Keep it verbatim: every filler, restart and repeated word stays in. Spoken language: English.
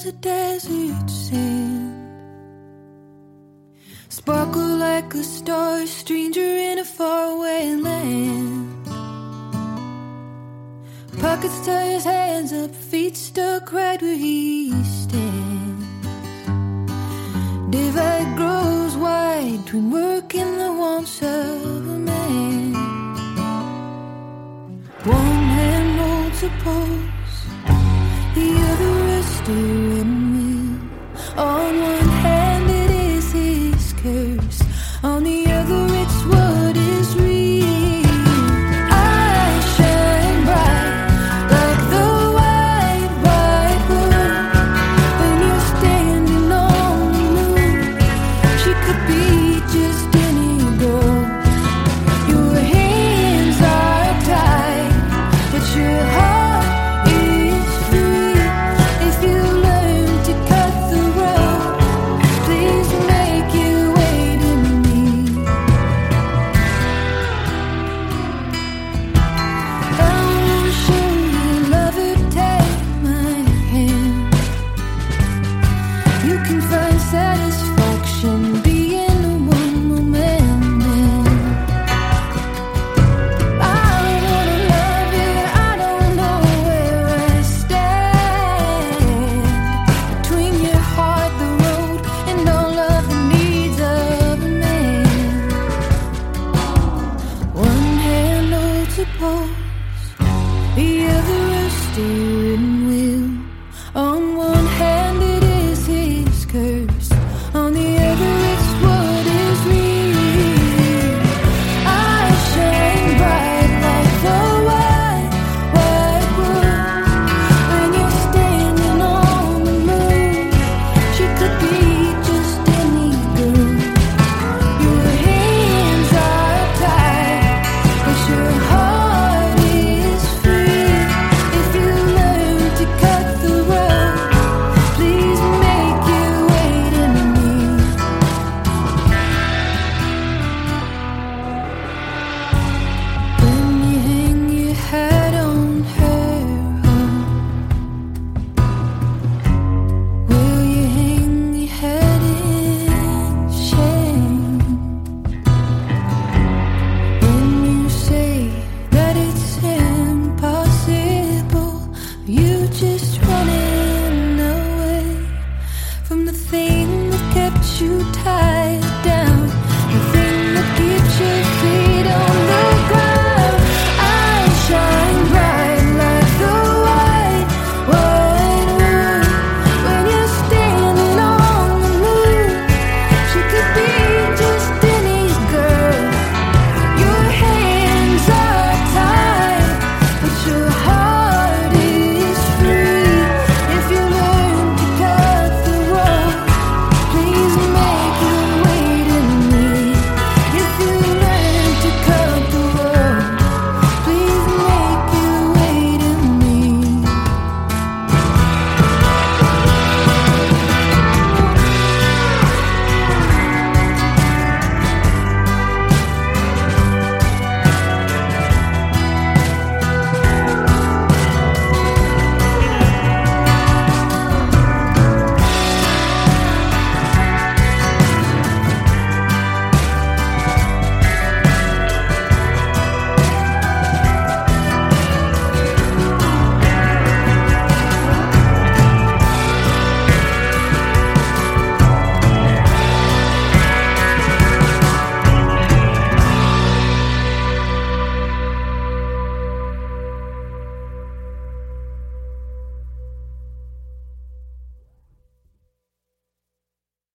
a desert sand. Sparkle like a star, stranger in a faraway land. Pockets tie his hands up, feet stuck right where he stands. Divide grows wide between work and the wants of a man. One hand holds a pulse, the other a steering wheel. On one hand it is his curse, on the other it's what is real. Eyes shine bright like the wide, wide world. When you're standing on the moon, she could be just any girl. Your hands are tied, but your heart is free. If you learn to cut the road, please make your way to me. I wanna show you love or take my hand. You can find satisfaction being a one-woman man. I wanna love you, I don't know where I stand. Between your heart, the road, and all of the needs of a man. One hand holds a pulse, the other a steering